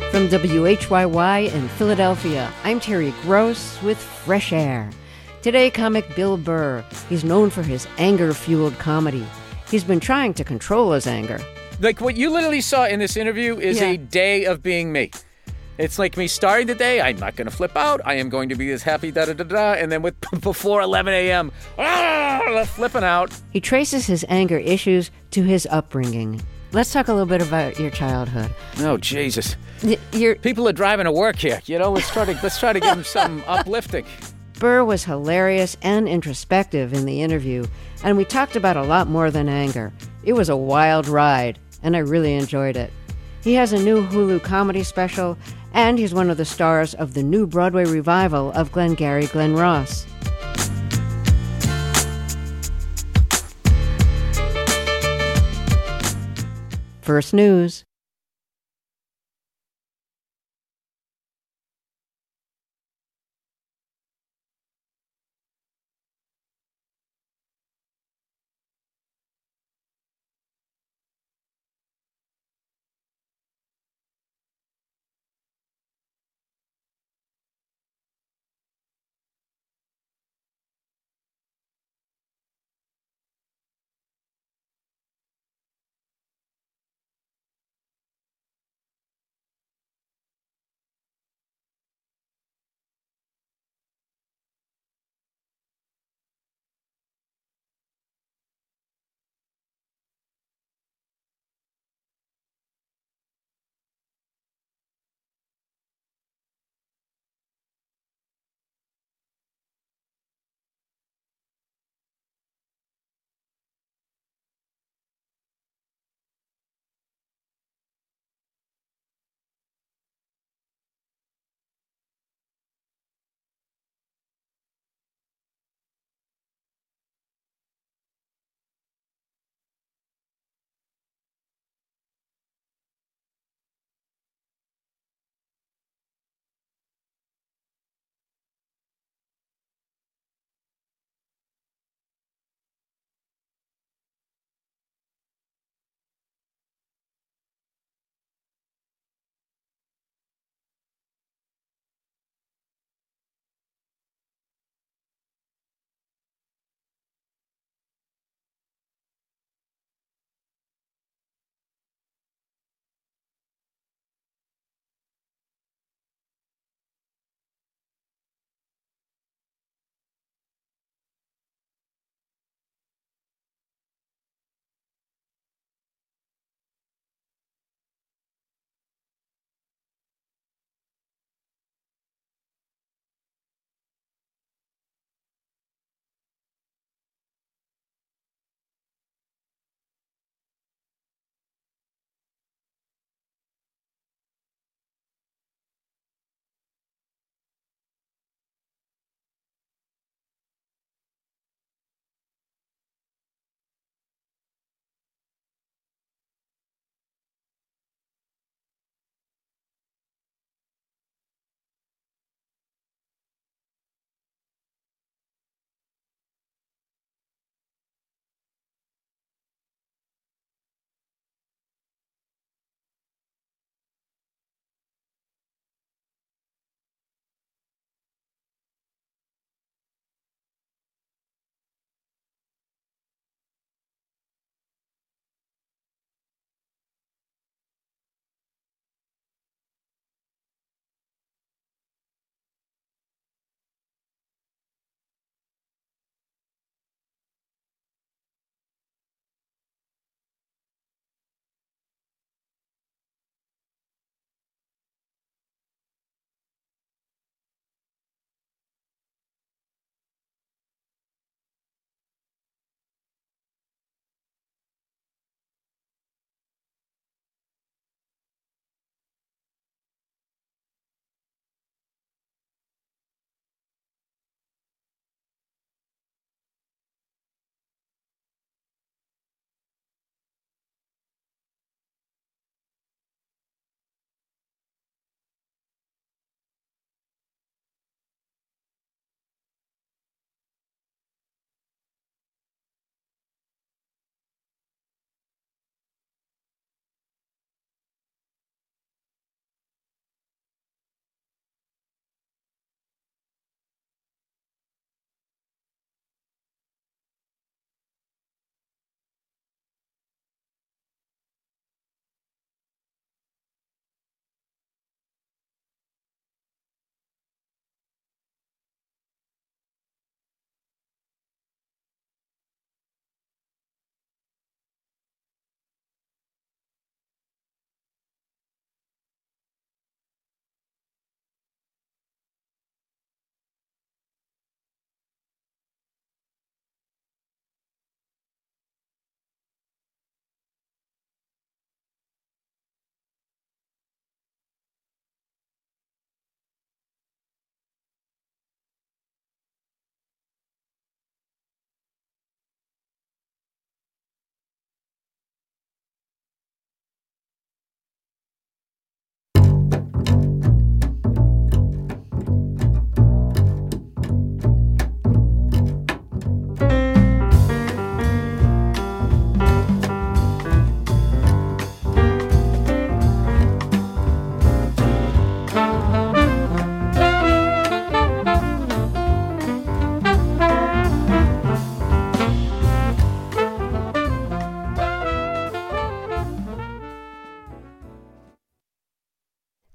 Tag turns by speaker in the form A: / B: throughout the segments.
A: From WHYY in Philadelphia, I'm Terry Gross with Fresh Air. Today, comic Bill Burr. He's known for his anger-fueled comedy. He's been trying to control his anger.
B: Like what you literally saw in this interview is a day of being me. It's like me starting the day. I'm not going to flip out. I am going to be as happy, da-da-da-da. And then before 11 a.m., flipping out.
A: He traces his anger issues to his upbringing. Let's talk a little bit about your childhood.
B: Oh, Jesus. People are driving to work here. Let's try to give them something uplifting.
A: Burr was hilarious and introspective in the interview, and we talked about a lot more than anger. It was a wild ride, and I really enjoyed it. He has a new Hulu comedy special, and he's one of the stars of the new Broadway revival of Glengarry Glen Ross. First News.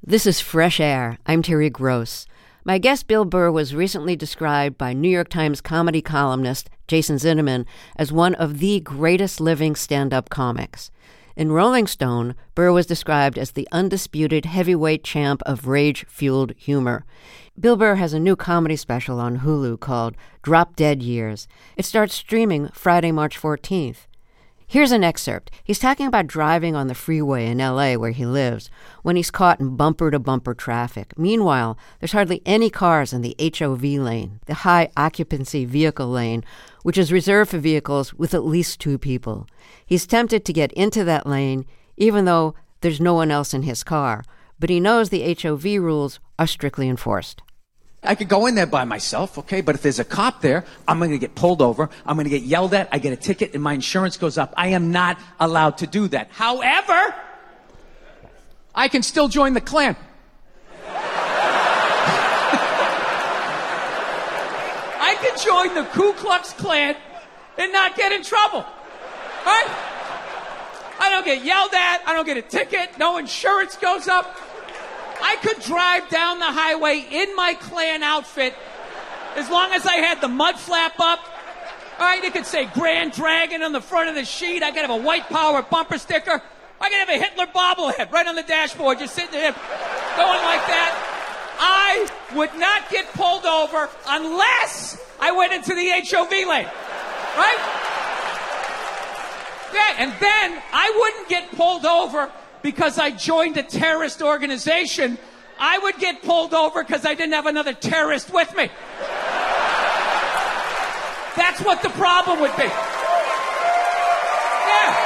A: This is Fresh Air. I'm Terry Gross. My guest Bill Burr was recently described by New York Times comedy columnist Jason Zinoman as one of the greatest living stand-up comics. In Rolling Stone, Burr was described as the undisputed heavyweight champ of rage-fueled humor. Bill Burr has a new comedy special on Hulu called Drop Dead Years. It starts streaming Friday, March 14th. Here's an excerpt. He's talking about driving on the freeway in L.A. where he lives when he's caught in bumper-to-bumper traffic. Meanwhile, there's hardly any cars in the HOV lane, the high-occupancy vehicle lane, which is reserved for vehicles with at least 2 people. He's tempted to get into that lane, even though there's no one else in his car, but he knows the HOV rules are strictly enforced.
C: I could go in there by myself, okay, but if there's a cop there, I'm going to get pulled over, I'm going to get yelled at, I get a ticket, and my insurance goes up. I am not allowed to do that. However, I can still join the Klan. I can join the Ku Klux Klan and not get in trouble, right? I don't get yelled at, I don't get a ticket, no insurance goes up. I could drive down the highway in my Klan outfit as long as I had the mud flap up. All right, it could say Grand Dragon on the front of the sheet. I could have a white power bumper sticker. I could have a Hitler bobblehead right on the dashboard, just sitting there going like that. I would not get pulled over unless I went into the HOV lane, right? Yeah, and then I wouldn't get pulled over because I joined a terrorist organization. I would get pulled over because I didn't have another terrorist with me. That's what the problem would be. Yeah.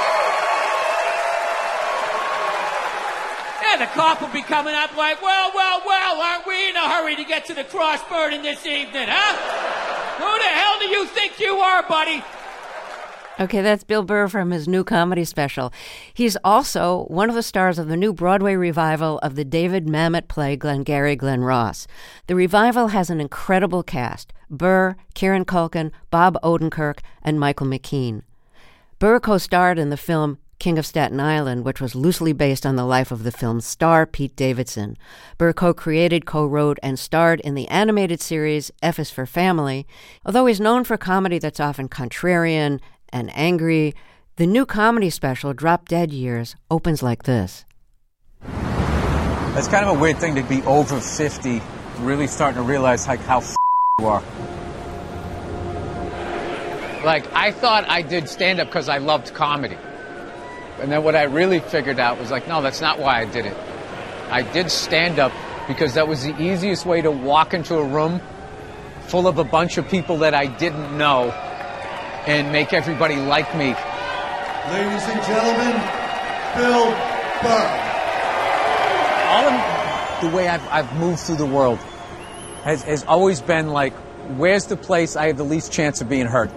C: Yeah, the cop would be coming up like, well, aren't we in a hurry to get to the cross burning this evening, huh? Who the hell do you think you are, buddy?
A: Okay, that's Bill Burr from his new comedy special. He's also one of the stars of the new Broadway revival of the David Mamet play Glengarry Glen Ross. The revival has an incredible cast: Burr, Kieran Culkin, Bob Odenkirk, and Michael McKean. Burr co-starred in the film King of Staten Island, which was loosely based on the life of the film's star, Pete Davidson. Burr co-created, co-wrote, and starred in the animated series F is for Family. Although he's known for comedy that's often contrarian and angry, the new comedy special, Drop Dead Years, opens like this.
D: It's kind of a weird thing to be over 50, really starting to realize like how you are.
E: Like, I thought I did stand-up because I loved comedy. And then what I really figured out was like, no, that's not why I did it. I did stand-up because that was the easiest way to walk into a room full of a bunch of people that I didn't know and make everybody like me.
F: Ladies and gentlemen, Bill Burr.
D: All of the way I've moved through the world has always been like, where's the place I have the least chance of being hurt?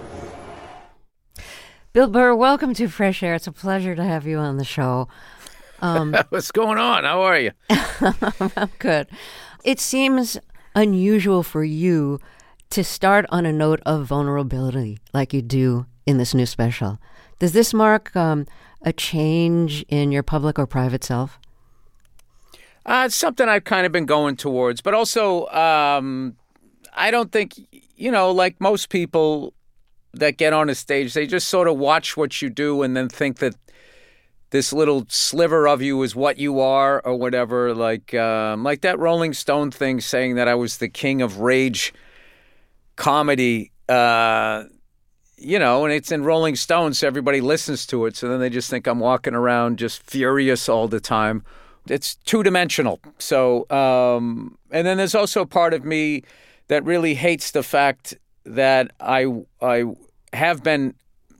A: Bill Burr, welcome to Fresh Air. It's a pleasure to have you on the show.
B: What's going on? How are you?
A: I'm good. It seems unusual for you to start on a note of vulnerability like you do in this new special. Does this mark a change in your public or private self?
B: It's something I've kind of been going towards, but also I don't think, like most people that get on a stage, they just sort of watch what you do and then think that this little sliver of you is what you are or whatever. Like that Rolling Stone thing saying that I was the king of rage comedy, and it's in Rolling Stone, so everybody listens to it. So then they just think I'm walking around just furious all the time. It's two-dimensional. So, and then there's also a part of me that really hates the fact that I have been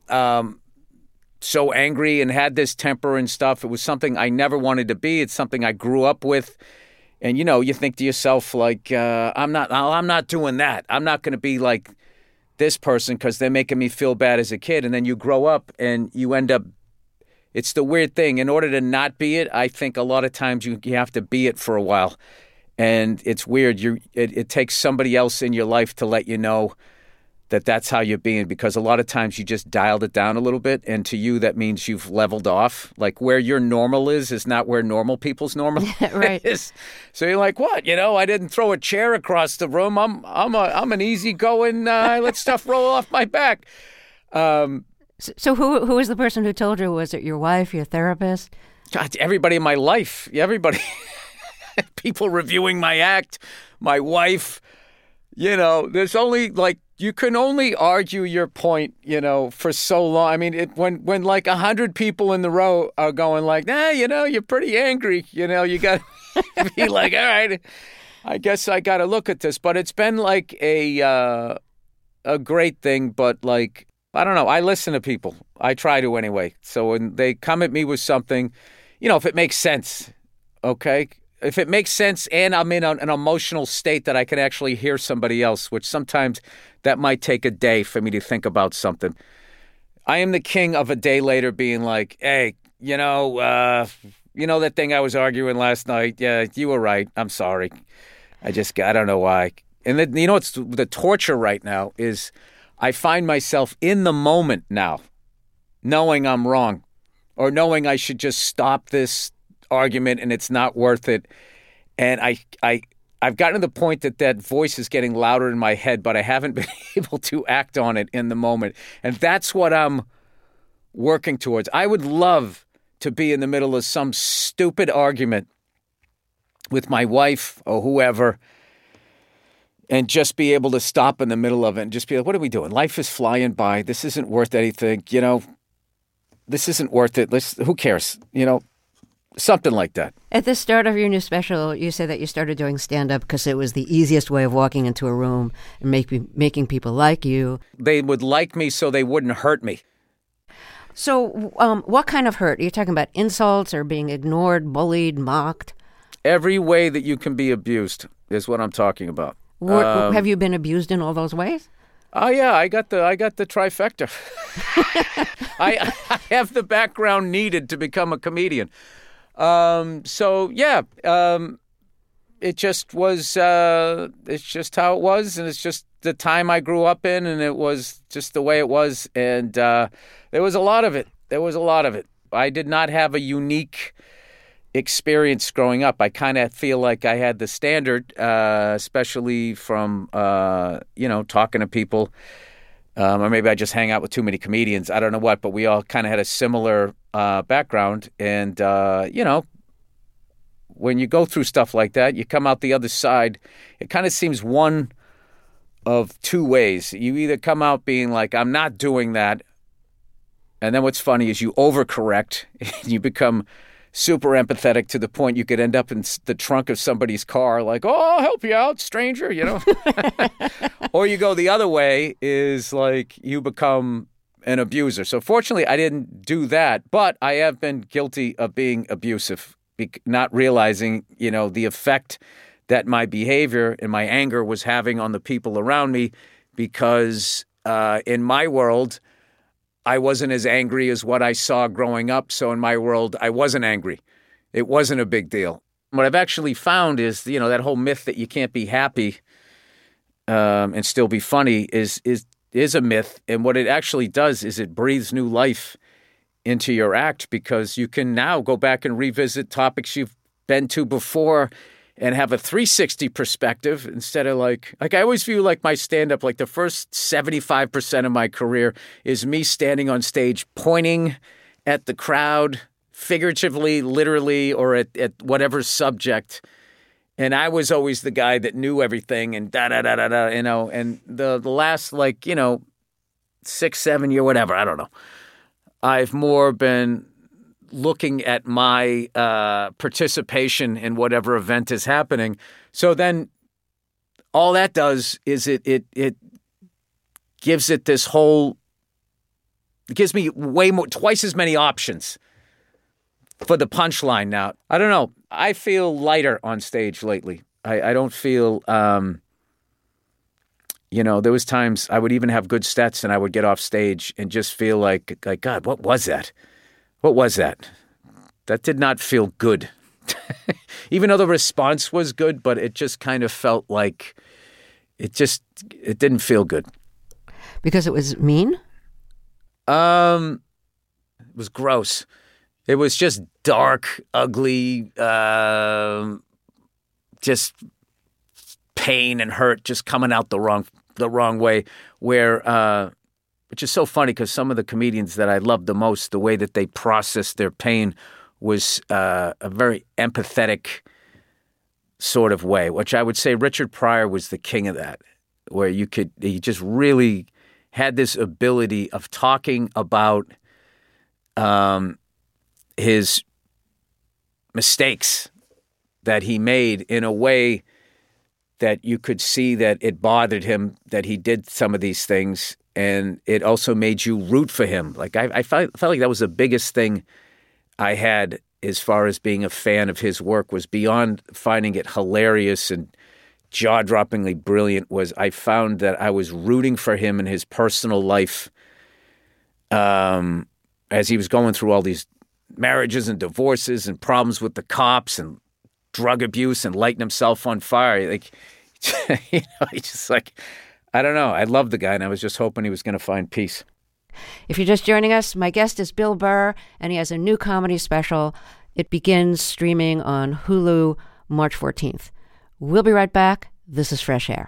B: so angry and had this temper and stuff. It was something I never wanted to be. It's something I grew up with. And, you think to yourself, like, I'm not doing that. I'm not going to be like this person because they're making me feel bad as a kid. And then you grow up and you end up, it's the weird thing. In order to not be it, I think a lot of times you have to be it for a while. And it's weird. It takes somebody else in your life to let you know that's how you're being, because a lot of times you just dialed it down a little bit, and to you that means you've leveled off. Like where your normal is not where normal people's normal
A: Right.
B: is. So you're like, what? I didn't throw a chair across the room. I'm an easygoing. Let stuff roll off my back.
A: So who was the person who told you? Was it your wife, your therapist?
B: God, everybody in my life. Everybody. People reviewing my act, my wife. There's only you can only argue your point, for so long. I mean, when like 100 people in the row are going like, you're pretty angry. You got to be like, all right, I guess I got to look at this. But it's been like a great thing. But like, I don't know. I listen to people. I try to anyway. So when they come at me with something, if it makes sense, okay. If it makes sense and I'm in an emotional state that I can actually hear somebody else, which sometimes that might take a day for me to think about something. I am the king of a day later being like, hey, that thing I was arguing last night? Yeah, you were right. I'm sorry. I don't know why. And then, what's the torture right now is I find myself in the moment now, knowing I'm wrong or knowing I should just stop this argument and it's not worth it. And I've gotten to the point that voice is getting louder in my head, but I haven't been able to act on it in the moment. And that's what I'm working towards. I would love to be in the middle of some stupid argument with my wife or whoever and just be able to stop in the middle of it and just be like, what are we doing? Life is flying by. This isn't worth anything. This isn't worth it. Who cares? Something like that.
A: At the start of your new special, you said that you started doing stand-up because it was the easiest way of walking into a room and making people like you.
B: They would like me so they wouldn't hurt me.
A: So what kind of hurt? Are you talking about insults or being ignored, bullied, mocked?
B: Every way that you can be abused is what I'm talking about.
A: Have you been abused in all those ways?
B: Oh yeah, I got the trifecta. I have the background needed to become a comedian. So yeah, it just was, it's just how it was. And it's just the time I grew up in, and it was just the way it was. And, there was a lot of it. I did not have a unique experience growing up. I kind of feel like I had the standard, especially from, talking to people, or maybe I just hang out with too many comedians. I don't know what, but we all kind of had a similar background. And, when you go through stuff like that, you come out the other side. It kind of seems one of two ways. You either come out being like, I'm not doing that. And then what's funny is you overcorrect. You become super empathetic to the point you could end up in the trunk of somebody's car like, oh, I'll help you out, stranger, Or you go the other way is like you become an abuser. So fortunately, I didn't do that, but I have been guilty of being abusive, not realizing, the effect that my behavior and my anger was having on the people around me, because in my world, I wasn't as angry as what I saw growing up. So in my world, I wasn't angry. It wasn't a big deal. What I've actually found is, that whole myth that you can't be happy and still be funny is a myth. And what it actually does is it breathes new life into your act, because you can now go back and revisit topics you've been to before and have a 360 perspective instead of like I always view like my stand-up, like the first 75% of my career is me standing on stage pointing at the crowd, figuratively, literally, or at whatever subject. And I was always the guy that knew everything and da-da-da-da-da, and the last 6, 7 year, whatever, I don't know. I've more been looking at my participation in whatever event is happening. So then all that does is it gives it this whole, it gives me twice as many options for the punchline now. I don't know. I feel lighter on stage lately. I don't feel, there was times I would even have good sets and I would get off stage and just feel like, God, what was that? What was that? That did not feel good. Even though the response was good, but it just kind of felt like it didn't feel good.
A: Because it was mean?
B: It was gross. It was just dark, ugly, just pain and hurt just coming out the wrong way. Which is so funny because some of the comedians that I loved the most, the way that they processed their pain was a very empathetic sort of way, which I would say Richard Pryor was the king of that, where he just really had this ability of talking about his mistakes that he made in a way that you could see that it bothered him that he did some of these things, and it also made you root for him. Like I felt like that was the biggest thing I had as far as being a fan of his work, was beyond finding it hilarious and jaw-droppingly brilliant, was I found that I was rooting for him in his personal life as he was going through all these marriages and divorces and problems with the cops and drug abuse and lighting himself on fire. Like, he's just like, I don't know. I love the guy, and I was just hoping he was going to find peace.
A: If you're just joining us, my guest is Bill Burr, and he has a new comedy special. It begins streaming on Hulu March 14th. We'll be right back. This is Fresh Air.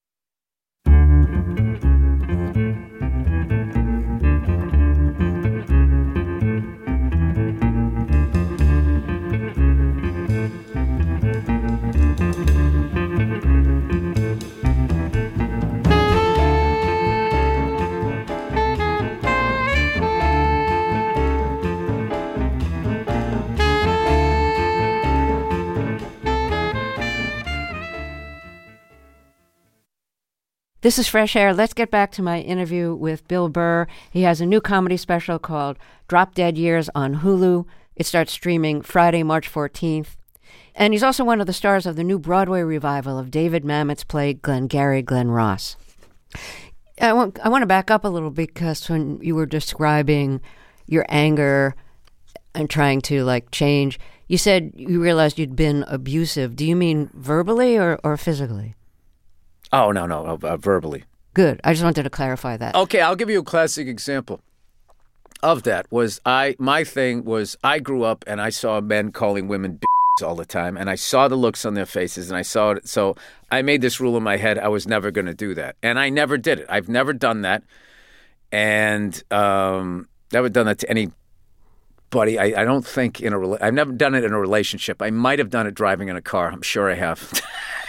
A: This is Fresh Air. Let's get back to my interview with Bill Burr. He has a new comedy special called Drop Dead Years on Hulu. It starts streaming Friday, March 14th. And he's also one of the stars of the new Broadway revival of David Mamet's play Glengarry Glen Ross. I want to back up a little because when you were describing your anger and trying to change, you said you realized you'd been abusive. Do you mean verbally or physically?
B: Oh, no, verbally.
A: Good. I just wanted to clarify that.
B: Okay, I'll give you a classic example of that. My thing was I grew up and I saw men calling women b****s all the time, and I saw the looks on their faces, and I saw it. So I made this rule in my head I was never going to do that, and I never did it. I've never done that, and never done that to anybody. I don't think I've never done it in a relationship. I might have done it driving in a car. I'm sure I have.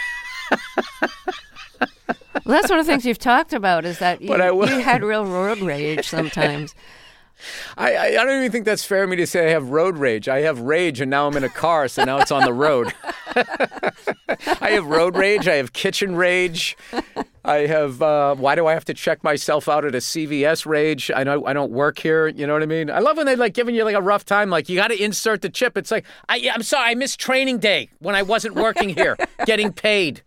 A: Well, that's one of the things you've talked about is that you had real road rage sometimes.
B: I don't even think that's fair of me to say I have road rage. I have rage, and now I'm in a car, so now it's on the road. I have road rage. I have kitchen rage. I have, why do I have to check myself out at a CVS rage? I don't work here. You know what I mean? I love when they giving you a rough time. You got to insert the chip. It's like, I'm sorry, I missed training day when I wasn't working here, getting paid.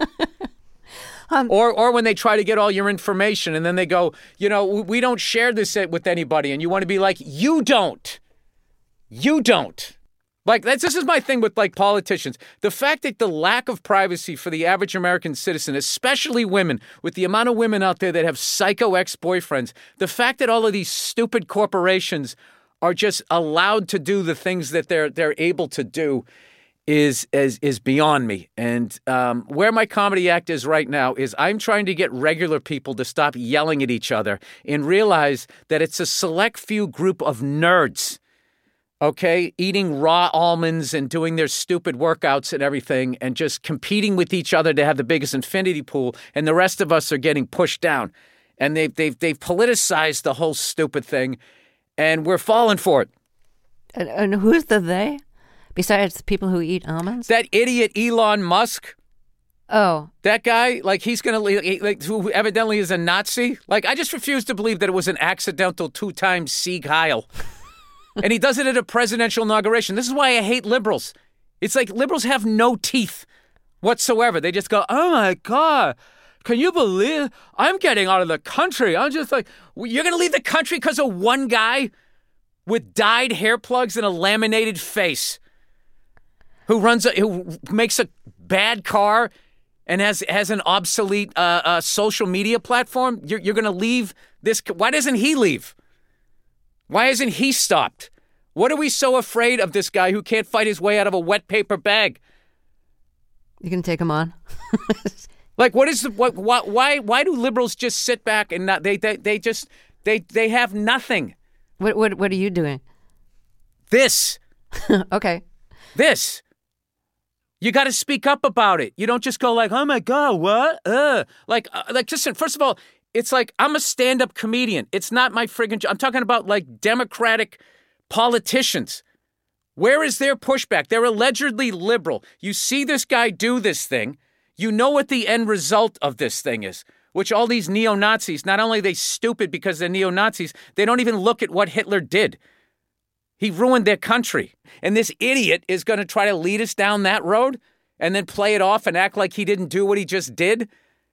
B: Or when they try to get all your information and then they go, we don't share this with anybody. And you want to be like, you don't. You don't. This is my thing with politicians. The fact that the lack of privacy for the average American citizen, especially women, with the amount of women out there that have psycho ex-boyfriends, the fact that all of these stupid corporations are just allowed to do the things that they're able to do is beyond me. And where my comedy act is right now is I'm trying to get regular people to stop yelling at each other and realize that it's a select few group of nerds, okay, eating raw almonds and doing their stupid workouts and everything and just competing with each other to have the biggest infinity pool, and the rest of us are getting pushed down. And they've politicized the whole stupid thing, and we're falling for it.
A: And who's the they? Besides the people who eat almonds?
B: That idiot Elon Musk.
A: Oh.
B: That guy, he's going to, who evidently is a Nazi. I just refuse to believe that it was an accidental 2-time Sieg Heil. And he does it at a presidential inauguration. This is why I hate liberals. It's liberals have no teeth whatsoever. They just go, oh my God, can you believe I'm getting out of the country? I'm just you're going to leave the country because of one guy with dyed hair plugs and a laminated face who makes a bad car and has an obsolete social media platform, you're going to leave this. Why doesn't he leave? Why isn't he stopped? What are we so afraid of this guy who can't fight his way out of a wet paper bag?
A: You can take him on.
B: Like, why do liberals just sit back and not? They have nothing.
A: What are you doing?
B: This.
A: Okay.
B: This. You got to speak up about it. You don't just go like, oh my God, what? Like, listen, first of all, it's like, I'm a stand-up comedian. It's not my friggin' job. I'm talking about like Democratic politicians. Where is their pushback? They're allegedly liberal. You see this guy do this thing. You know what the end result of this thing is, which all these neo-Nazis, not only are they stupid because they're neo-Nazis, they don't even look at what Hitler did. He ruined their country. And this idiot is going to try to lead us down that road and then play it off and act like he didn't do what he just did.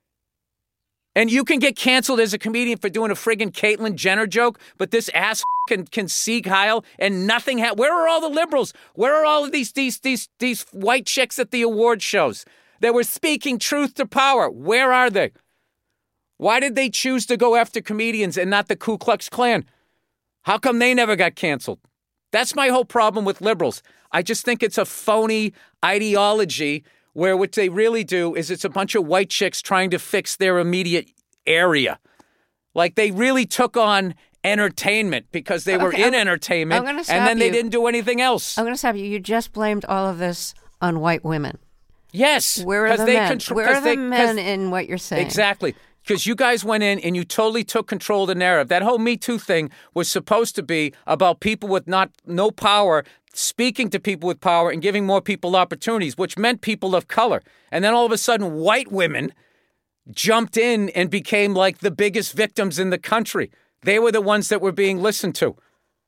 B: And you can get canceled as a comedian for doing a friggin' Caitlyn Jenner joke, but this ass can Sieg Heil and nothing. Where are all the liberals? Where are all of these white chicks at the award shows that were speaking truth to power? Where are they? Why did they choose to go after comedians and not the Ku Klux Klan? How come they never got canceled? That's my whole problem with liberals. I just think it's a phony ideology where what they really do is it's a bunch of white chicks trying to fix their immediate area. Like they really took on entertainment because they were in entertainment and then they didn't do anything else.
A: I'm going to stop you. You just blamed all of this on white women.
B: Yes.
A: Where are the men? Where are the men in what you're saying?
B: Exactly. Because you guys went in and you totally took control of the narrative. That whole Me Too thing was supposed to be about people with no power speaking to people with power and giving more people opportunities, which meant people of color. And then all of a sudden, white women jumped in and became like the biggest victims in the country. They were the ones that were being listened to.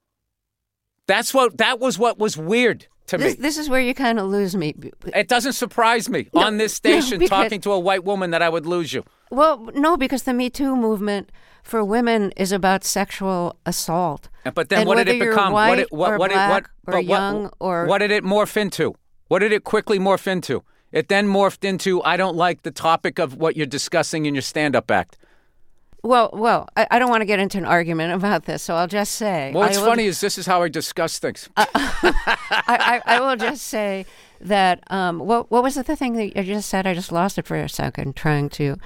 B: That was what was weird to me.
A: This is where you kind of lose me.
B: It doesn't surprise me on this station talking to a white woman that I would lose you.
A: Well, no, because the Me Too movement for women is about sexual assault.
B: But then what did it become?
A: What did it
B: morph into? What did it quickly morph into? It then morphed into, I don't like the topic of what you're discussing in your stand-up act.
A: Well, I don't want to get into an argument about this, so I'll just say.
B: Well, what's funny is this is how I discuss things.
A: I will just say that, what was the thing that you just said? I just lost it for a second trying to...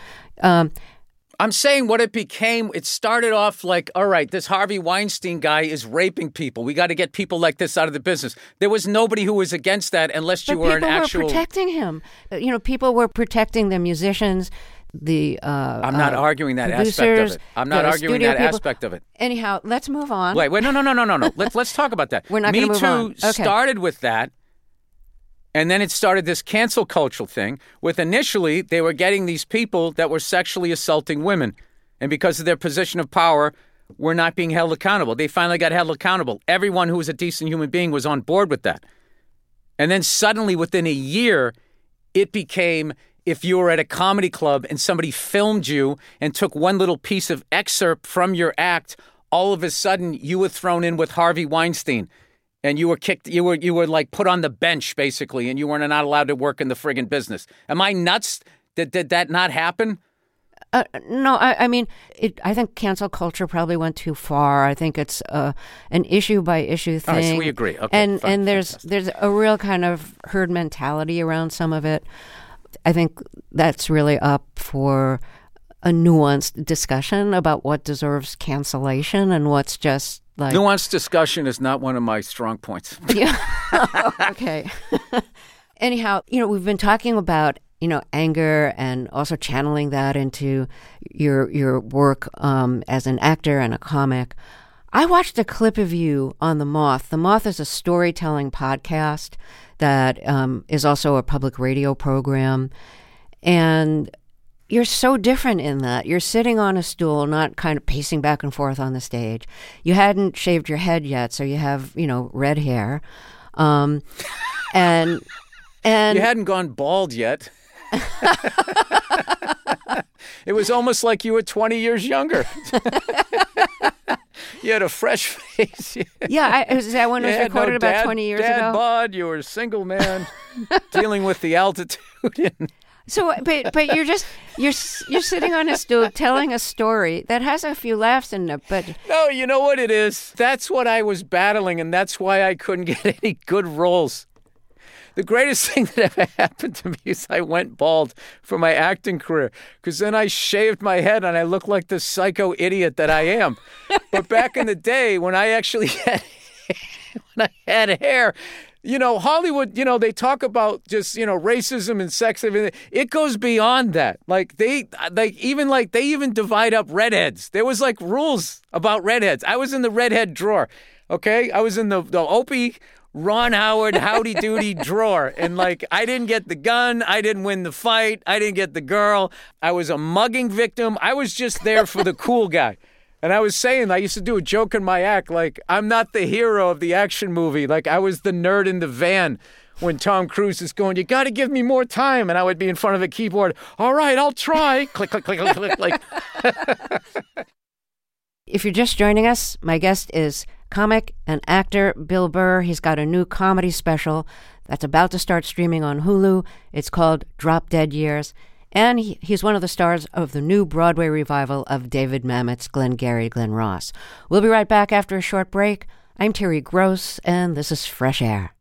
B: I'm saying what it became, it started off like, all right, this Harvey Weinstein guy is raping people. We got to get people like this out of the business. There was nobody who was against that unless you were an actual...
A: People were protecting him. People were protecting the musicians,
B: I'm not arguing that aspect of it. I'm not arguing that aspect of it.
A: Anyhow, let's move on.
B: Wait, no. Let's talk about that.
A: We're not going to move on.
B: Me Too started with that. And then it started this cancel culture thing with initially they were getting these people that were sexually assaulting women. And because of their position of power, were not being held accountable. They finally got held accountable. Everyone who was a decent human being was on board with that. And then suddenly within a year, it became if you were at a comedy club and somebody filmed you and took one little piece of excerpt from your act, all of a sudden you were thrown in with Harvey Weinstein. And you were kicked, you were like put on the bench, basically, and you were not allowed to work in the friggin' business. Am I nuts? Did that not happen?
A: No, I mean, I think cancel culture probably went too far. I think it's an issue-by-issue thing.
B: All right, so we agree. Okay,
A: and there's a real kind of herd mentality around some of it. I think that's really up for a nuanced discussion about what deserves cancellation and what's just like...
B: Nuanced discussion is not one of my strong points.
A: Yeah. Okay. Anyhow, we've been talking about, anger and also channeling that into your work as an actor and a comic. I watched a clip of you on The Moth. The Moth is a storytelling podcast that is also a public radio program. And you're so different in that. You're sitting on a stool, not kind of pacing back and forth on the stage. You hadn't shaved your head yet, so you have, red hair. And
B: you hadn't gone bald yet. It was almost like you were 20 years younger. You had a fresh face.
A: Yeah, that one was recorded about 20 years ago.
B: Dad bod, you were a single man dealing with the altitude.
A: So, but you're sitting on a stool telling a story that has a few laughs in it, but
B: No, you know what it is? That's what I was battling, and that's why I couldn't get any good roles. The greatest thing that ever happened to me is I went bald for my acting career, because then I shaved my head and I looked like the psycho idiot that I am. But back in the day when I actually had hair, you know, Hollywood, you know, they talk about just, you know, racism and sex, everything. It goes beyond that. Like they even divide up redheads. There was like rules about redheads. I was in the redhead drawer. Okay. I was in the Opie Ron Howard Howdy Doody drawer. And like, I didn't get the gun. I didn't win the fight. I didn't get the girl. I was a mugging victim. I was just there for the cool guy. And I was saying, I used to do a joke in my act, like, I'm not the hero of the action movie. Like, I was the nerd in the van when Tom Cruise is going, you got to give me more time. And I would be in front of a keyboard. All right, I'll try. Click, click, click, click, click. Like.
A: If you're just joining us, my guest is comic and actor Bill Burr. He's got a new comedy special that's about to start streaming on Hulu. It's called Drop Dead Years. And he's one of the stars of the new Broadway revival of David Mamet's Glengarry Glen Ross. We'll be right back after a short break. I'm Terry Gross, and this is Fresh Air.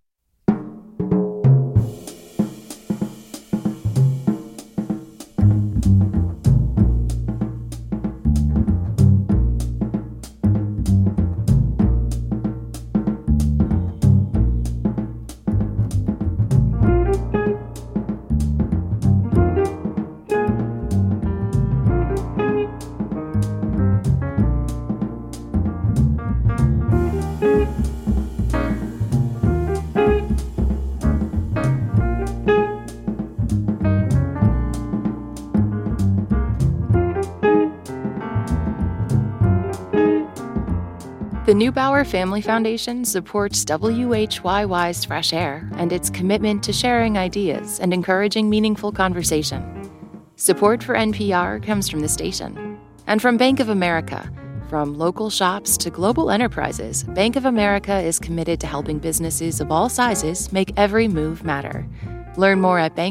G: The Neubauer Family Foundation supports WHYY's Fresh Air and its commitment to sharing ideas and encouraging meaningful conversation. Support for NPR comes from the station and from Bank of America. From local shops to global enterprises, Bank of America is committed to helping businesses of all sizes make every move matter. Learn more at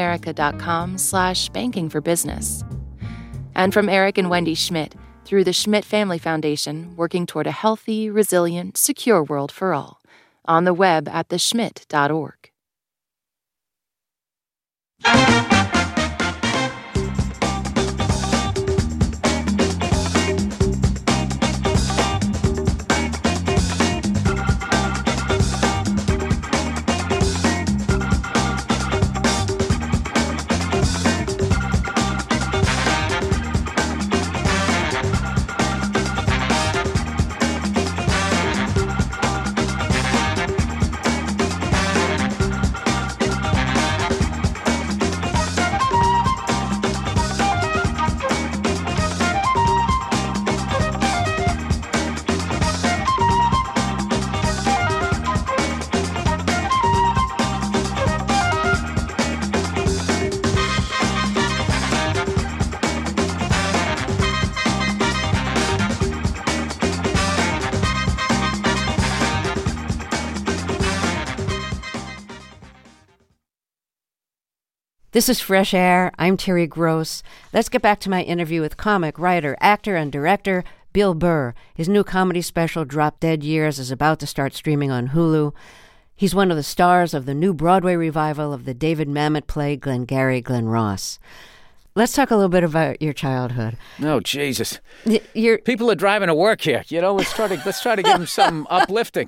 G: bankofamerica.com/bankingforbusiness. And from Eric and Wendy Schmidt, through the Schmidt Family Foundation, working toward a healthy, resilient, secure world for all. On the web at theschmidt.org.
A: This is Fresh Air. I'm Terry Gross. Let's get back to my interview with comic, writer, actor, and director Bill Burr. His new comedy special, Drop Dead Years, is about to start streaming on Hulu. He's one of the stars of the new Broadway revival of the David Mamet play Glengarry Glen Ross. Let's talk a little bit about your childhood.
B: Oh, Jesus. People are driving to work here. You know, let's try to give them something uplifting.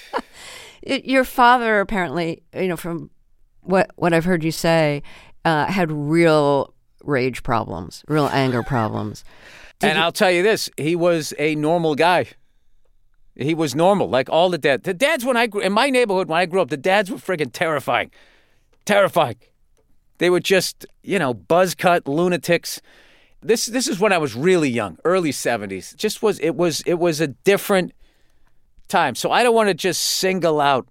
A: Your father, apparently, you know, from what I've heard you say, had real rage problems, real anger problems.
B: I'll tell you this, he was a normal guy. He was normal, like all the dads. The dads, in my neighborhood, when I grew up, the dads were friggin' terrifying. Terrifying. They were just, you know, buzz cut lunatics. This is when I was really young, early 70s. It was a different time. So I don't want to just single out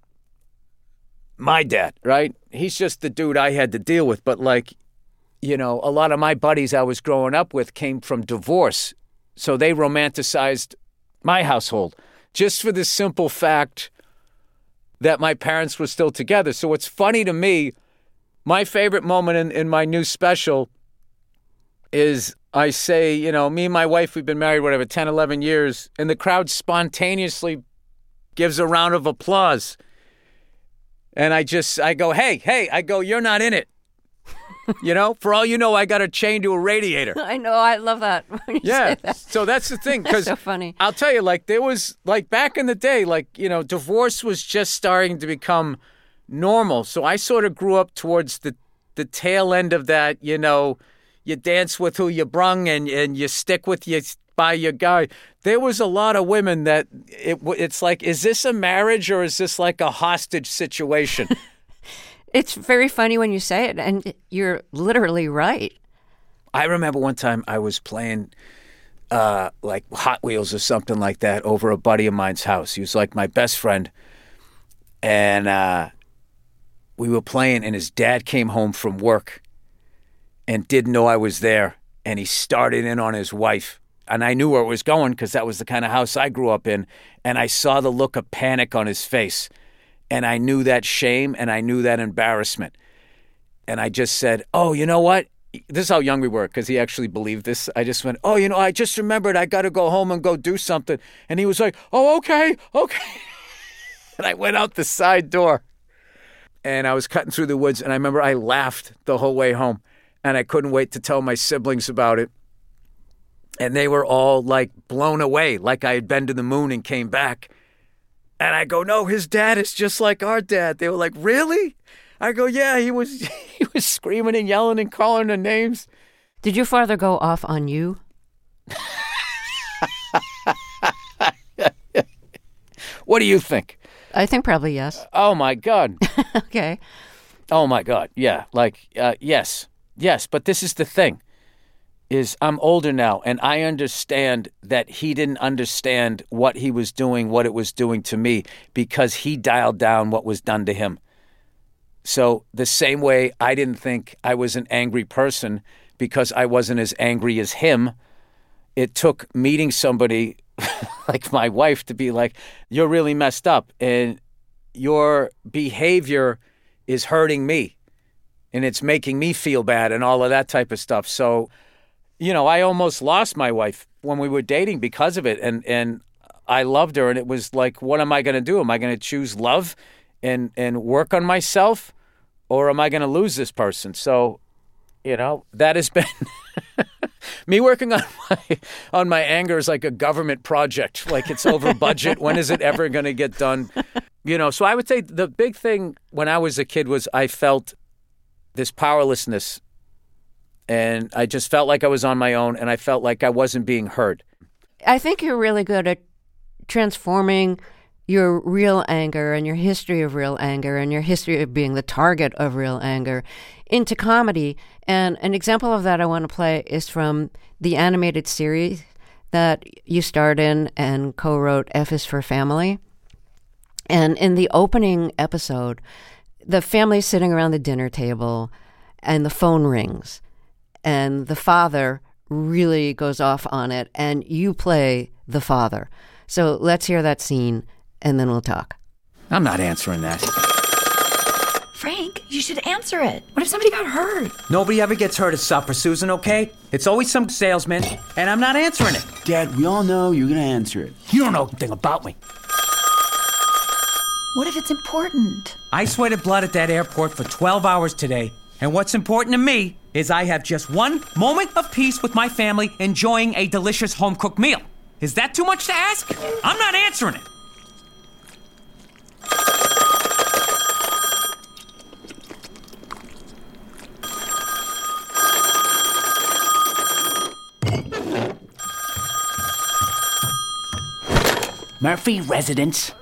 B: my dad, right? He's just the dude I had to deal with. But like, you know, a lot of my buddies I was growing up with came from divorce. So they romanticized my household just for the simple fact that my parents were still together. So it's funny to me My favorite moment in my new special is I say, me and my wife, we've been married, 10, 11 years, and the crowd spontaneously gives a round of applause. And I go, hey, you're not in it. For all you know, I got her chained to a radiator.
A: I know, I love that.
B: Yeah, that. So that's the thing.
A: That's so funny.
B: I'll tell you, there was, back in the day, divorce was just starting to become normal. So I sort of grew up towards the tail end of that, you dance with who you brung and you stick with by your guy. There was a lot of women that it's like, is this a marriage or is this like a hostage situation?
A: It's very funny when you say it, and you're literally right.
B: I remember one time I was playing like Hot Wheels or something like that over a buddy of mine's house. He was like my best friend. And we were playing, and his dad came home from work and didn't know I was there. And he started in on his wife. And I knew where it was going because that was the kind of house I grew up in. And I saw the look of panic on his face. And I knew that shame and I knew that embarrassment. And I just said, oh, you know what? This is how young we were, because he actually believed this. I just went, oh, I just remembered I got to go home and go do something. And he was like, oh, okay. And I went out the side door. And I was cutting through the woods. And I remember I laughed the whole way home. And I couldn't wait to tell my siblings about it. And they were all blown away, like I had been to the moon and came back. And I go, no, his dad is just like our dad. They were like, really? I go, yeah, he was screaming and yelling and calling their names.
A: Did your father go off on you?
B: What do you think?
A: I think probably yes.
B: Oh, my God.
A: Okay.
B: Oh, my God. Yeah. Yes. Yes. But this is the thing. Is I'm older now, and I understand that he didn't understand what he was doing, what it was doing to me, because he dialed down what was done to him. So the same way I didn't think I was an angry person because I wasn't as angry as him, it took meeting somebody like my wife to be like, you're really messed up, and your behavior is hurting me, and it's making me feel bad and all of that type of stuff. So I almost lost my wife when we were dating because of it. And I loved her. And it was like, what am I going to do? Am I going to choose love and work on myself? Or am I going to lose this person? So, that has been me working on my anger is like a government project. Like it's over budget. When is it ever going to get done? So I would say the big thing when I was a kid was I felt this powerlessness. And I just felt like I was on my own, and I felt like I wasn't being heard.
A: I think you're really good at transforming your real anger and your history of real anger and your history of being the target of real anger into comedy. And an example of that I want to play is from the animated series that you starred in and co-wrote, F is for Family. And in the opening episode, the family's sitting around the dinner table and the phone rings. And the father really goes off on it, and you play the father. So let's hear that scene, and then we'll talk.
B: I'm not answering that.
H: Frank, you should answer it. What if somebody got hurt?
I: Nobody ever gets hurt at supper, Susan, okay? It's always some salesman, and I'm not answering it.
J: Dad, we all know you're going to answer it.
I: You don't know anything about me.
H: What if it's important?
I: I sweated blood at that airport for 12 hours today. And what's important to me is I have just one moment of peace with my family enjoying a delicious home-cooked meal. Is that too much to ask? I'm not answering it.
J: Murphy residence.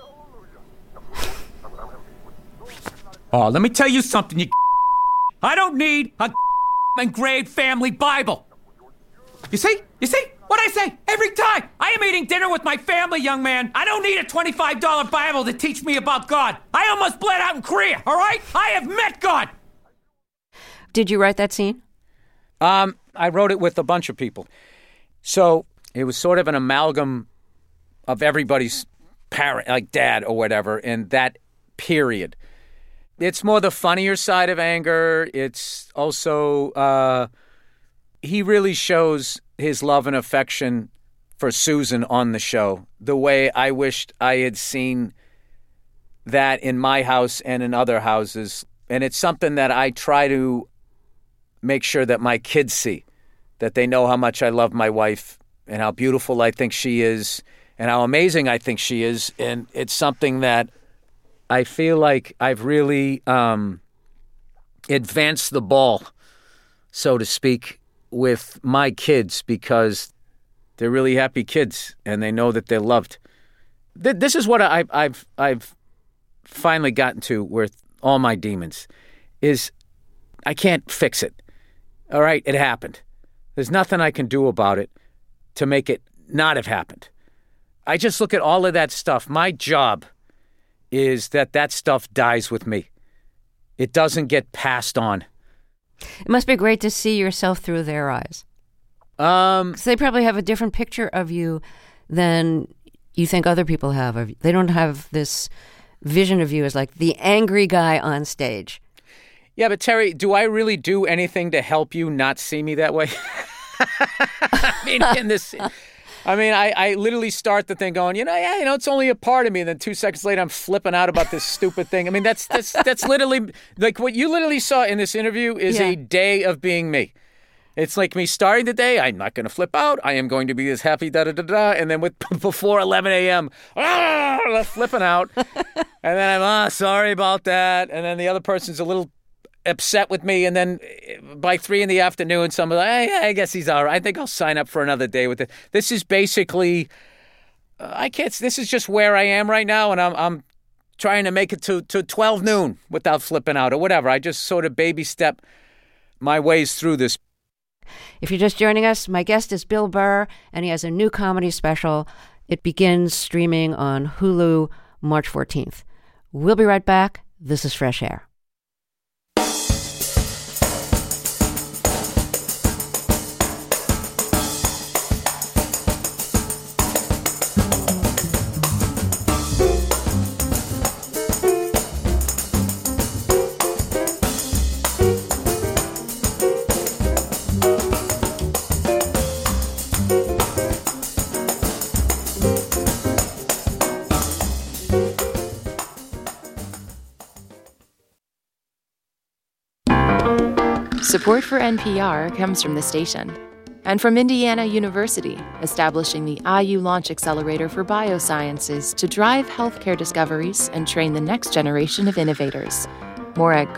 I: Oh, let me tell you something, you I don't need a engraved family Bible. You see what I say every time. I am eating dinner with my family, young man. I don't need a $25 Bible to teach me about God. I almost bled out in Korea, all right? I have met God.
A: Did you write that scene?
B: I wrote it with a bunch of people. So it was sort of an amalgam of everybody's parent, like dad or whatever, in that period. It's more the funnier side of Anger. It's also, he really shows his love and affection for Susan on the show, the way I wished I had seen that in my house and in other houses. And it's something that I try to make sure that my kids see, that they know how much I love my wife and how beautiful I think she is and how amazing I think she is. And it's something that I feel like I've really advanced the ball, so to speak, with my kids, because they're really happy kids and they know that they're loved. This is what I've finally gotten to with all my demons, is I can't fix it. All right, it happened. There's nothing I can do about it to make it not have happened. I just look at all of that stuff. My job is that stuff dies with me. It doesn't get passed on.
A: It must be great to see yourself through their eyes. 'Cause they probably have a different picture of you than you think other people have. They don't have this vision of you as like the angry guy on stage.
B: Yeah, but Terry, do I really do anything to help you not see me that way? I literally start the thing going, it's only a part of me. And then 2 seconds later, I'm flipping out about this stupid thing. I mean, that's literally like what you literally saw in this interview is a day of being me. It's like me starting the day. I'm not going to flip out. I am going to be this happy and then before 11 a.m. Flipping out, and then I'm sorry about that, and then the other person's a little upset with me, and then by 3 p.m, someone's like, hey, I guess he's all right. I think I'll sign up for another day with it. This is basically, this is just where I am right now, and I'm trying to make it to 12 noon without flipping out or whatever. I just sort of baby step my ways through this.
A: If you're just joining us, my guest is Bill Burr, and he has a new comedy special. It begins streaming on Hulu March 14th. We'll be right back. This is Fresh Air.
G: Support for NPR comes from the station and from Indiana University, establishing the IU Launch Accelerator for Biosciences to drive healthcare discoveries and train the next generation of innovators. More at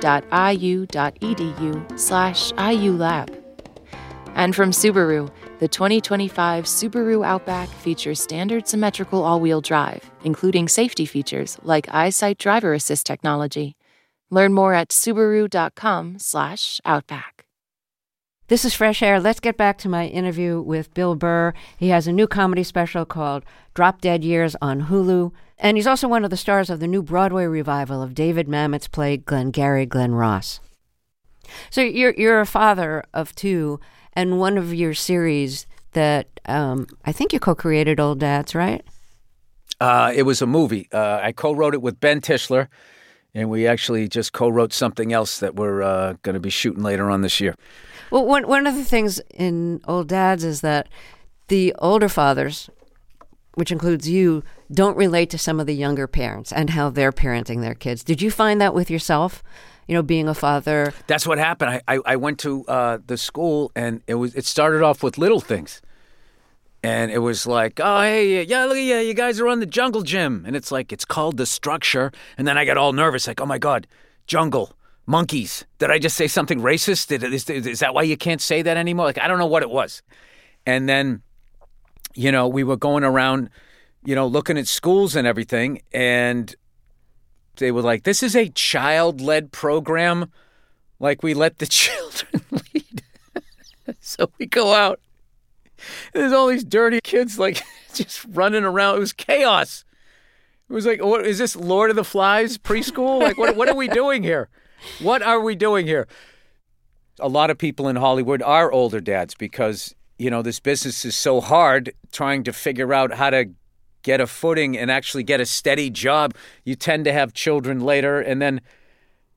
G: go.iu.edu/IULab. And from Subaru, the 2025 Subaru Outback features standard symmetrical all-wheel drive, including safety features like EyeSight driver assist technology. Learn more at Subaru.com/Outback. This is Fresh Air. Let's get back to my interview with Bill Burr. He has a new comedy special called Drop Dead Years on Hulu. And he's also one of the stars of the new Broadway revival of David Mamet's play Glengarry Glen Ross. So you're a father of two, and one of your series that I think you co-created, Old Dads, right?
B: It was a movie. I co-wrote it with Ben Tischler. And we actually just co-wrote something else that we're going to be shooting later on this year.
A: Well, one of the things in Old Dads is that the older fathers, which includes you, don't relate to some of the younger parents and how they're parenting their kids. Did you find that with yourself, being a father?
B: That's what happened. I went to the school, and it started off with little things. And it was like, oh, hey, yeah, look at you. You guys are on the jungle gym. And it's like, it's called The Structure. And then I got all nervous, like, oh, my God, jungle, monkeys. Did I just say something racist? Is that why you can't say that anymore? Like, I don't know what it was. And then, we were going around, looking at schools and everything. And they were like, this is a child-led program. Like, we let the children lead. So we go out. There's all these dirty kids like just running around. It was chaos. It was like, what is this, Lord of the Flies preschool? Like, what are we doing here? What are we doing here? A lot of people in Hollywood are older dads because, this business is so hard trying to figure out how to get a footing and actually get a steady job. You tend to have children later. And then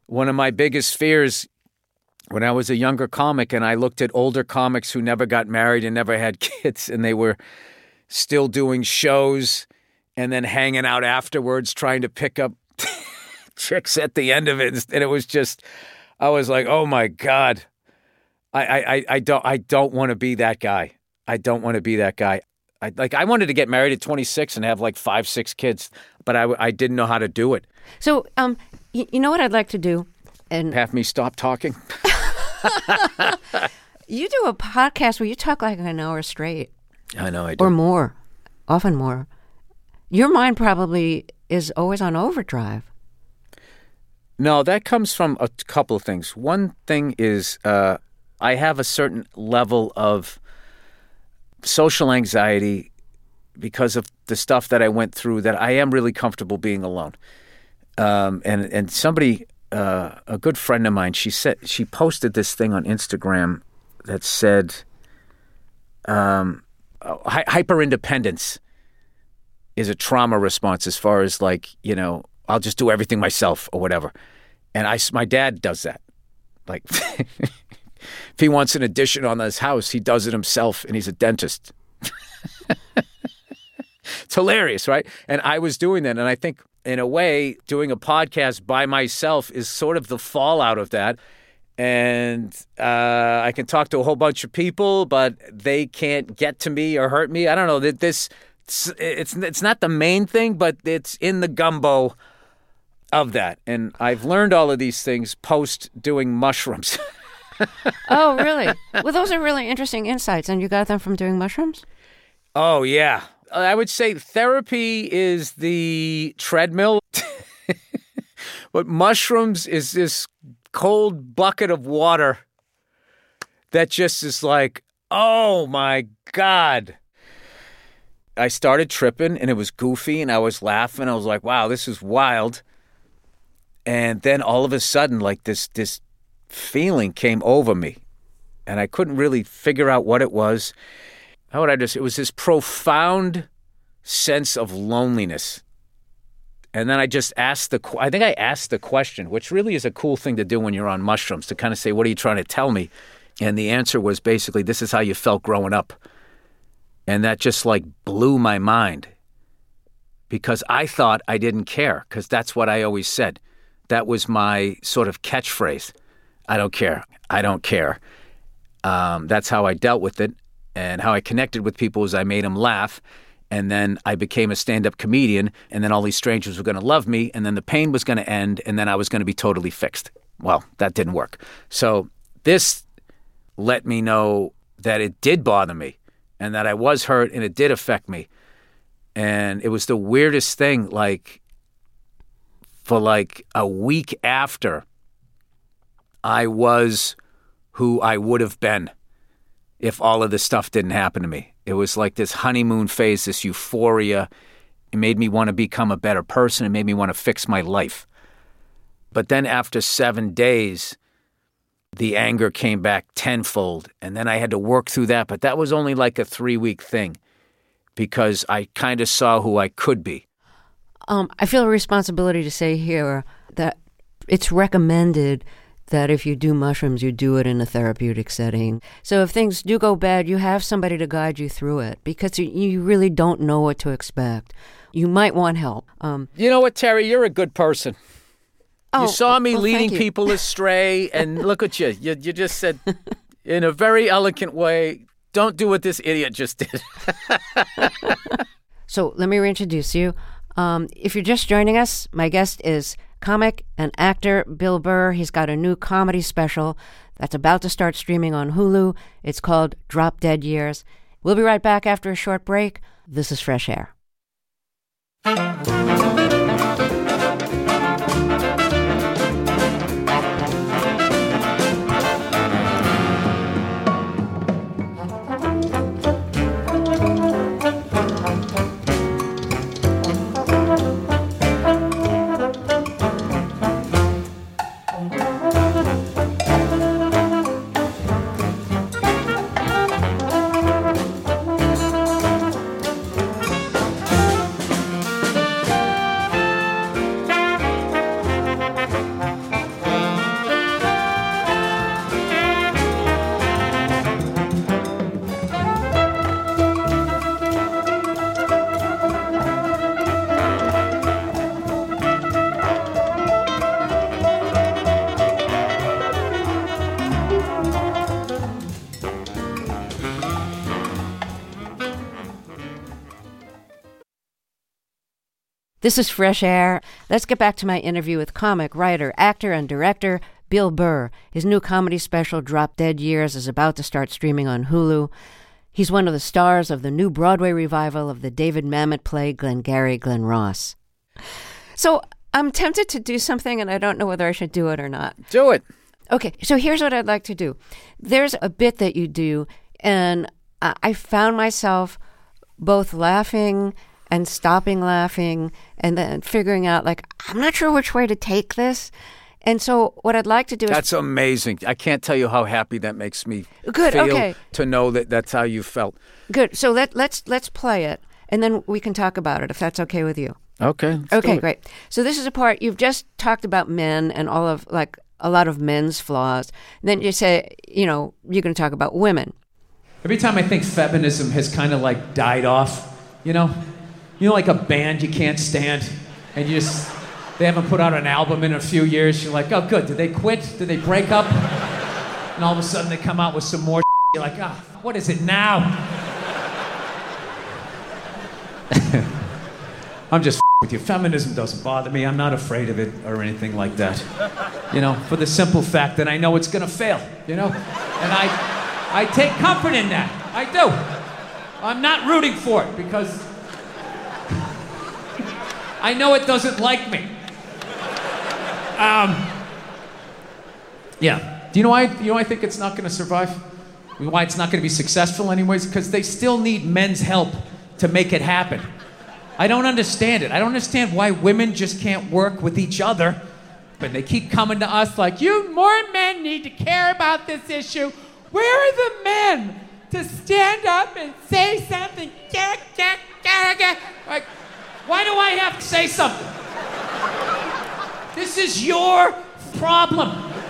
B: One of my biggest fears when I was a younger comic and I looked at older comics who never got married and never had kids and they were still doing shows and then hanging out afterwards trying to pick up chicks at the end of it. And it was just, I was like, oh my God, I don't want to be that guy. I don't want to be that guy. I wanted to get married at 26 and have like 5-6 kids, but I didn't know how to do it.
A: So, you know what I'd like to do? And
B: have me stop talking?
A: You do a podcast where you talk like an hour straight.
B: I know I do.
A: Or more, often more. Your mind probably is always on overdrive.
B: No, that comes from a couple of things. One thing is I have a certain level of social anxiety because of the stuff that I went through that I am really comfortable being alone. And somebody, a good friend of mine, she posted this thing on Instagram that said hyper-independence is a trauma response as far as like, you know, I'll just do everything myself or whatever. And my dad does that. Like, if he wants an addition on his house, he does it himself, and he's a dentist. It's hilarious, right? And I was doing that, and I think, in a way, doing a podcast by myself is sort of the fallout of that. And I can talk to a whole bunch of people, but they can't get to me or hurt me. I don't know. It's not the main thing, but it's in the gumbo of that. And I've learned all of these things post doing mushrooms.
A: Oh, really? Well, those are really interesting insights. And you got them from doing mushrooms?
B: Oh, yeah. I would say therapy is the treadmill. But mushrooms is this cold bucket of water that just is like, oh, my God. I started tripping, and it was goofy, and I was laughing. I was like, wow, this is wild. And then all of a sudden, like this feeling came over me, and I couldn't really figure out what it was. It was this profound sense of loneliness. And then I just asked the question, which really is a cool thing to do when you're on mushrooms, to kind of say, what are you trying to tell me? And the answer was basically, this is how you felt growing up. And that just like blew my mind, because I thought I didn't care, because that's what I always said. That was my sort of catchphrase. I don't care. I don't care. That's how I dealt with it. And how I connected with people was I made them laugh. And then I became a stand-up comedian. And then all these strangers were going to love me. And then the pain was going to end. And then I was going to be totally fixed. Well, that didn't work. So this let me know that it did bother me, and that I was hurt, and it did affect me. And it was the weirdest thing, like, for like a week after, I was who I would have been if all of this stuff didn't happen to me. It was like this honeymoon phase, this euphoria. It made me want to become a better person. It made me want to fix my life. But then after 7 days, the anger came back tenfold, and then I had to work through that. But that was only like a 3-week thing, because I kind of saw who I could be.
A: I feel a responsibility to say here that it's recommended that if you do mushrooms, you do it in a therapeutic setting. So if things do go bad, you have somebody to guide you through it, because you really don't know what to expect. You might want help.
B: You know what, Terry? You're a good person. You saw me leading people astray, and look at you. You just said, in a very eloquent way, don't do what this idiot just did.
A: So let me reintroduce you. If you're just joining us, my guest is comic and actor Bill Burr. He's got a new comedy special that's about to start streaming on Hulu. It's called Drop Dead Years. We'll be right back after a short break. This is Fresh Air. This is Fresh Air. Let's get back to my interview with comic, writer, actor, and director Bill Burr. His new comedy special, Drop Dead Years, is about to start streaming on Hulu. He's one of the stars of the new Broadway revival of the David Mamet play Glengarry Glen Ross. So I'm tempted to do something, and I don't know whether I should do it or not.
B: Do it.
A: Okay, so here's what I'd like to do. There's a bit that you do, and I found myself both laughing and stopping laughing and then figuring out, like, I'm not sure which way to take this. And so what I'd like to do is...
B: That's amazing. I can't tell you how happy that makes me
A: Good,
B: feel
A: okay.
B: to know that that's how you felt.
A: Good. So let's play it, and then we can talk about it, if that's okay with you.
B: Okay.
A: Okay, great. So this is a part, you've just talked about men and all of, like, a lot of men's flaws. And then you say, you know, you're going to talk about women.
C: Every time I think feminism has kind of like died off, you know, like a band you can't stand, and they haven't put out an album in a few years. You're like, oh, good. Did they quit? Did they break up? And all of a sudden they come out with some more. You're like, what is it now? I'm just with you. Feminism doesn't bother me. I'm not afraid of it or anything like that. You know, for the simple fact that I know it's gonna fail. You know, and I take comfort in that. I do. I'm not rooting for it because I know it doesn't like me. Yeah. Do you know why? I think it's not going to survive? Why it's not going to be successful anyways? Because they still need men's help to make it happen. I don't understand it. I don't understand why women just can't work with each other, but they keep coming to us like, more men need to care about this issue. Where are the men to stand up and say something? Like, why do I have to say something? This is your problem.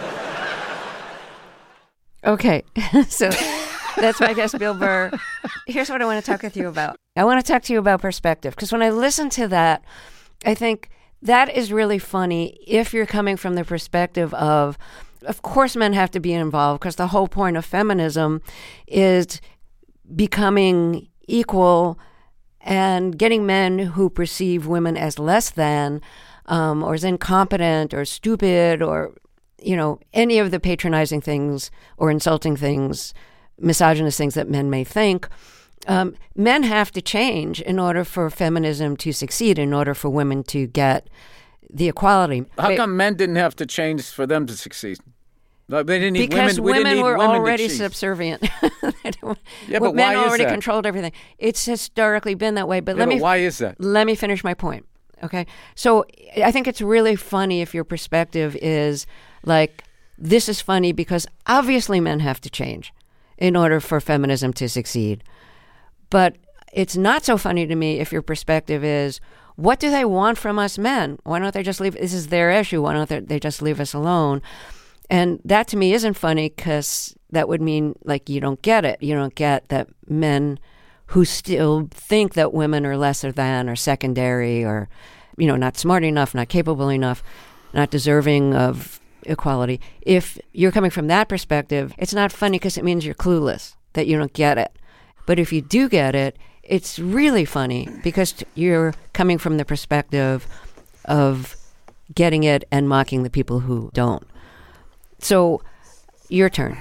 A: Okay, so that's my guest, Bill Burr. Here's what I want to talk with you about. I want to talk to you about perspective, because when I listen to that, I think that is really funny if you're coming from the perspective of course men have to be involved, because the whole point of feminism is becoming equal and getting men who perceive women as less than, or as incompetent or stupid or, you know, any of the patronizing things or insulting things, misogynist things that men may think. Men have to change in order for feminism to succeed, in order for women to get the equality.
B: How come men didn't have to change for them to succeed? They didn't need
A: because women were already subservient.
B: Yeah, but
A: men
B: why is
A: already
B: that?
A: Controlled everything. It's historically been that way. But
B: why is that?
A: Let me finish my point. Okay, so I think it's really funny if your perspective is like, this is funny because obviously men have to change in order for feminism to succeed. But it's not so funny to me if your perspective is, what do they want from us men? Why don't they just leave? This is their issue. Why don't they just leave us alone? And that to me isn't funny, because that would mean, like, you don't get it. You don't get that men who still think that women are lesser than or secondary or, you know, not smart enough, not capable enough, not deserving of equality. If you're coming from that perspective, it's not funny because it means you're clueless, that you don't get it. But if you do get it, it's really funny because you're coming from the perspective of getting it and mocking the people who don't. So, your turn.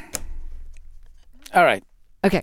B: All right.
A: Okay.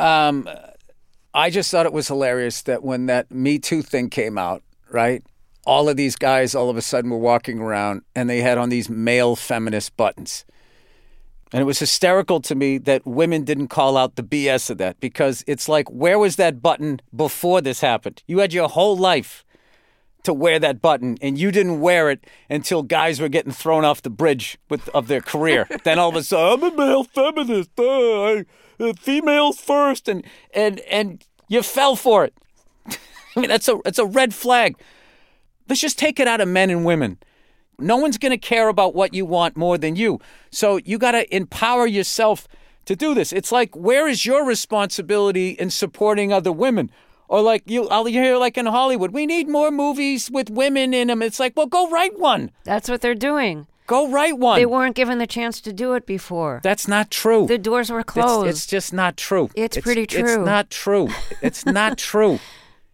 B: I just thought it was hilarious that when that Me Too thing came out, right, all of these guys all of a sudden were walking around and they had on these male feminist buttons. And it was hysterical to me that women didn't call out the BS of that, because it's like, where was that button before this happened? You had your whole life to wear that button, and you didn't wear it until guys were getting thrown off the bridge of their career. Then all of a sudden, I'm a male feminist, females first, and you fell for it. I mean, it's a red flag. Let's just take it out of men and women. No one's going to care about what you want more than you. So you got to empower yourself to do this. It's like, where is your responsibility in supporting other women? Or like I'll hear like in Hollywood, we need more movies with women in them. It's like, well, go write one.
A: That's what they're doing.
B: Go write one.
A: They weren't given the chance to do it before.
B: That's not true.
A: The doors were closed.
B: It's just not true.
A: It's pretty true.
B: It's not true. It's not true.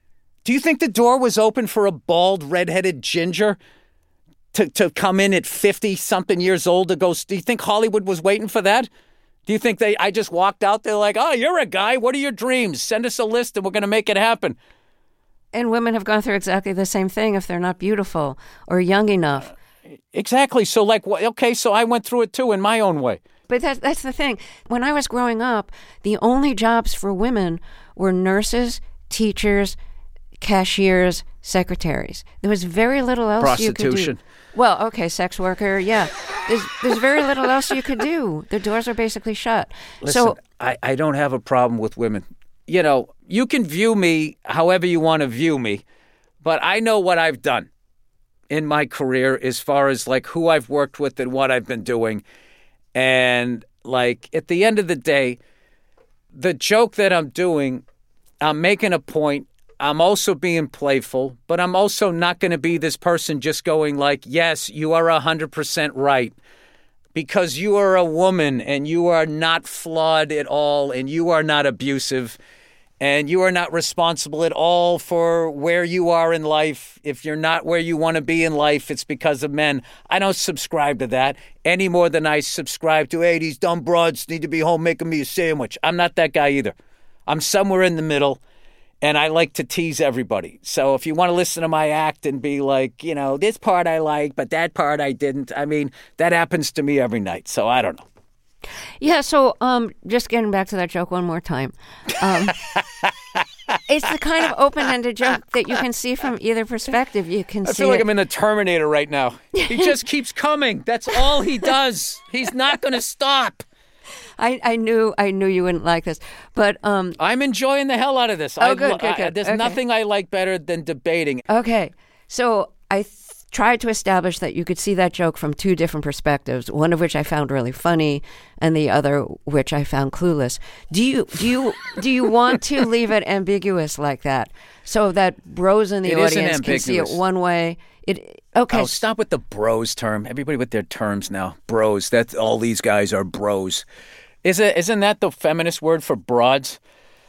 B: Do you think the door was open for a bald, redheaded ginger to come in at 50-something years old to go? Do you think Hollywood was waiting for that? Do you think I just walked out there like, oh, you're a guy. What are your dreams? Send us a list and we're going to make it happen.
A: And women have gone through exactly the same thing if they're not beautiful or young enough.
B: Exactly. So so I went through it too in my own way.
A: But that's the thing. When I was growing up, the only jobs for women were nurses, teachers, cashiers, secretaries. There was very little else you could do.
B: Prostitution.
A: Well, okay, sex worker, yeah. There's very little else you could do. The doors are basically shut.
B: Listen,
A: so
B: I don't have a problem with women. You know, you can view me however you want to view me, but I know what I've done in my career as far as like who I've worked with and what I've been doing. And like at the end of the day, the joke that I'm doing, I'm making a point. I'm also being playful, but I'm also not going to be this person just going like, yes, you are 100% right, because you are a woman and you are not flawed at all and you are not abusive and you are not responsible at all for where you are in life. If you're not where you want to be in life, it's because of men. I don't subscribe to that any more than I subscribe to, hey, these dumb broads need to be home making me a sandwich. I'm not that guy either. I'm somewhere in the middle. And I like to tease everybody. So if you want to listen to my act and be like, you know, this part I like, but that part I didn't. I mean, that happens to me every night. So I don't know.
A: Yeah. So just getting back to that joke one more time. It's the kind of open-ended joke that you can see from either perspective. You can
B: I feel like I'm in the Terminator right now. He just keeps coming. That's all he does. He's not going to stop.
A: I knew you wouldn't like this, but
B: I'm enjoying the hell out of this.
A: Good.
B: There's
A: okay.
B: nothing I like better than debating.
A: Okay, so I tried to establish that you could see that joke from two different perspectives. One of which I found really funny, and the other which I found clueless. Do you want to leave it ambiguous like that, so that bros in the audience can see it one way? Okay.
B: Oh, stop with the bros term. Everybody with their terms now. Bros. That's all these guys are bros. Isn't that the feminist word for broads?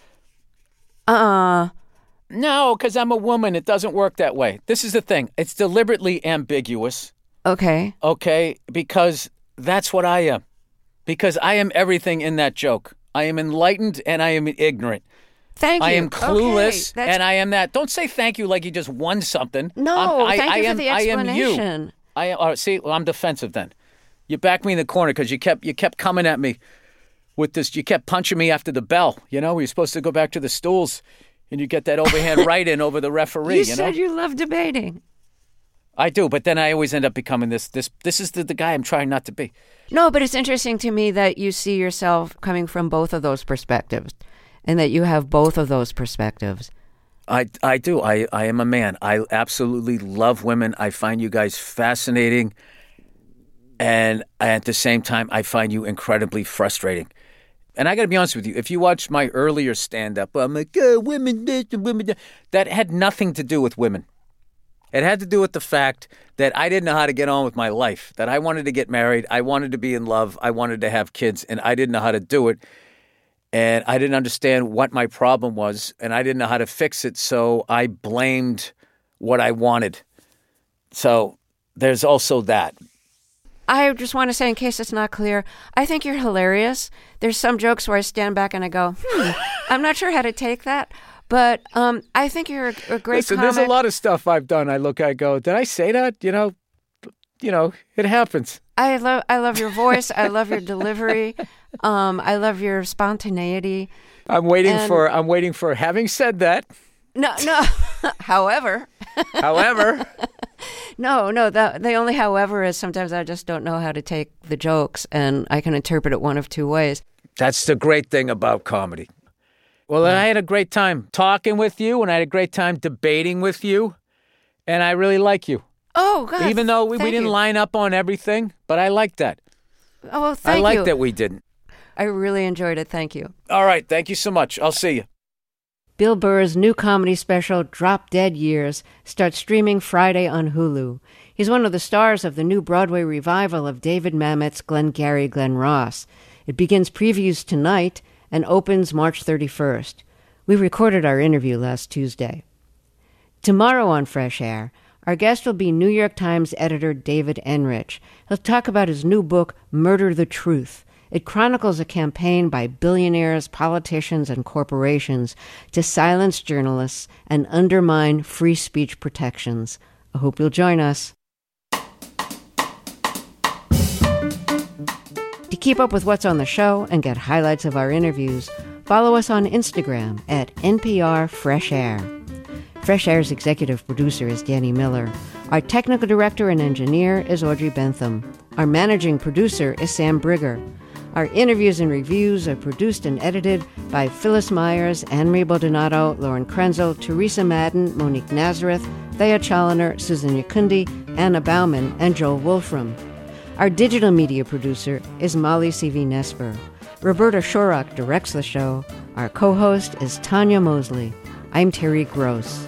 B: No, because I'm a woman. It doesn't work that way. This is the thing. It's deliberately ambiguous.
A: Okay.
B: Okay, because that's what I am. Because I am everything in that joke. I am enlightened and I am ignorant.
A: Thank you.
B: I am clueless,
A: okay,
B: and I am that. Don't say thank you like you just won something.
A: No, thank you for the explanation.
B: I am you. See, well, I'm defensive then. You backed me in the corner because you kept coming at me with this. You kept punching me after the bell. You know, we were supposed to go back to the stools, and you get that overhand right in over the referee.
A: You said you love debating.
B: I do, but then I always end up becoming this. This is the guy I'm trying not to be.
A: No, but it's interesting to me that you see yourself coming from both of those perspectives. And that you have both of those perspectives.
B: I do. I am a man. I absolutely love women. I find you guys fascinating. And at the same time, I find you incredibly frustrating. And I got to be honest with you. If you watch my earlier stand-up, I'm like, women this and women that. That had nothing to do with women. It had to do with the fact that I didn't know how to get on with my life. That I wanted to get married. I wanted to be in love. I wanted to have kids. And I didn't know how to do it. And I didn't understand what my problem was, and I didn't know how to fix it, so I blamed what I wanted. So there's also that.
A: I just want to say, in case it's not clear, I think you're hilarious. There's some jokes where I stand back and I go, I'm not sure how to take that. But I think you're a great
B: Listen,
A: comic.
B: there's a lot of stuff I've done. I go, did I say that? You know, it happens.
A: I love your voice. I love your delivery. I love your spontaneity.
B: I'm waiting for. Having said that,
A: no. However, no. The only however is sometimes I just don't know how to take the jokes, and I can interpret it one of two ways.
B: That's the great thing about comedy. Well, I had a great time talking with you, and I had a great time debating with you, and I really like you.
A: Oh, God.
B: Even though we didn't line up on everything, but I like that.
A: Oh, well, thank you.
B: I like that we didn't.
A: I really enjoyed it. Thank you.
B: All right. Thank you so much. I'll see you.
A: Bill Burr's new comedy special, Drop Dead Years, starts streaming Friday on Hulu. He's one of the stars of the new Broadway revival of David Mamet's Glengarry Glen Ross. It begins previews tonight and opens March 31st. We recorded our interview last Tuesday. Tomorrow on Fresh Air, our guest will be New York Times editor David Enrich. He'll talk about his new book, Murder the Truth. It chronicles a campaign by billionaires, politicians, and corporations to silence journalists and undermine free speech protections. I hope you'll join us. To keep up with what's on the show and get highlights of our interviews, follow us on Instagram at NPR Fresh Air. Fresh Air's executive producer is Danny Miller. Our technical director and engineer is Audrey Bentham. Our managing producer is Sam Brigger. Our interviews and reviews are produced and edited by Phyllis Myers, Anne-Marie Baldonado, Lauren Krenzel, Teresa Madden, Monique Nazareth, Thea Challoner, Susan Yakundi, Anna Bauman, and Joel Wolfram. Our digital media producer is Molly C.V. Roberta Shorrock directs the show. Our co-host is Tanya Mosley. I'm Terry Gross.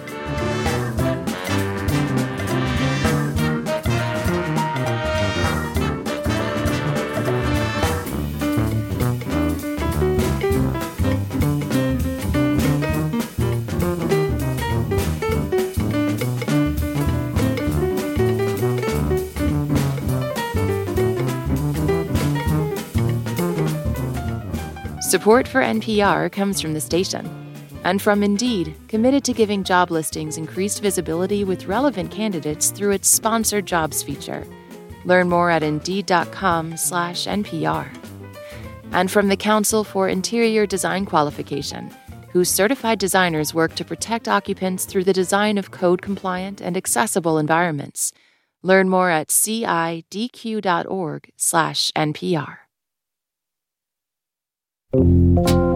G: Support for NPR comes from the station and from Indeed, committed to giving job listings increased visibility with relevant candidates through its sponsored jobs feature. Learn more at Indeed.com/NPR. And from the Council for Interior Design Qualification, whose certified designers work to protect occupants through the design of code-compliant and accessible environments. Learn more at CIDQ.org/NPR.